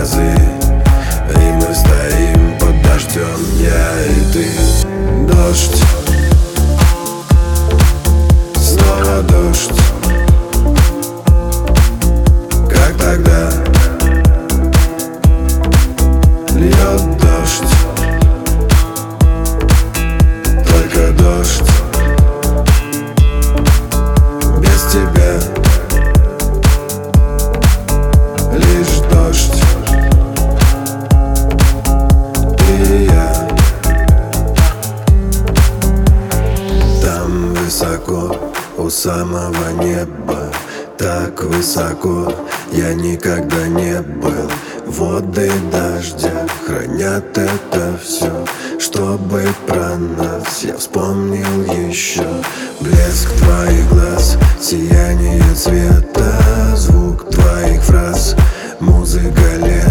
грозы, и мы стоим под дождем, я и ты. Дождь, снова дождь, как тогда. Льет дождь, только дождь, без тебя. Лишь дождь, ты и я. Там высоко, у самого неба, так высоко я никогда не был. Воды дождя хранят это все, чтобы про нас я вспомнил еще. Блеск твоих глаз, сияние света, звук твоих фраз, музыка лета.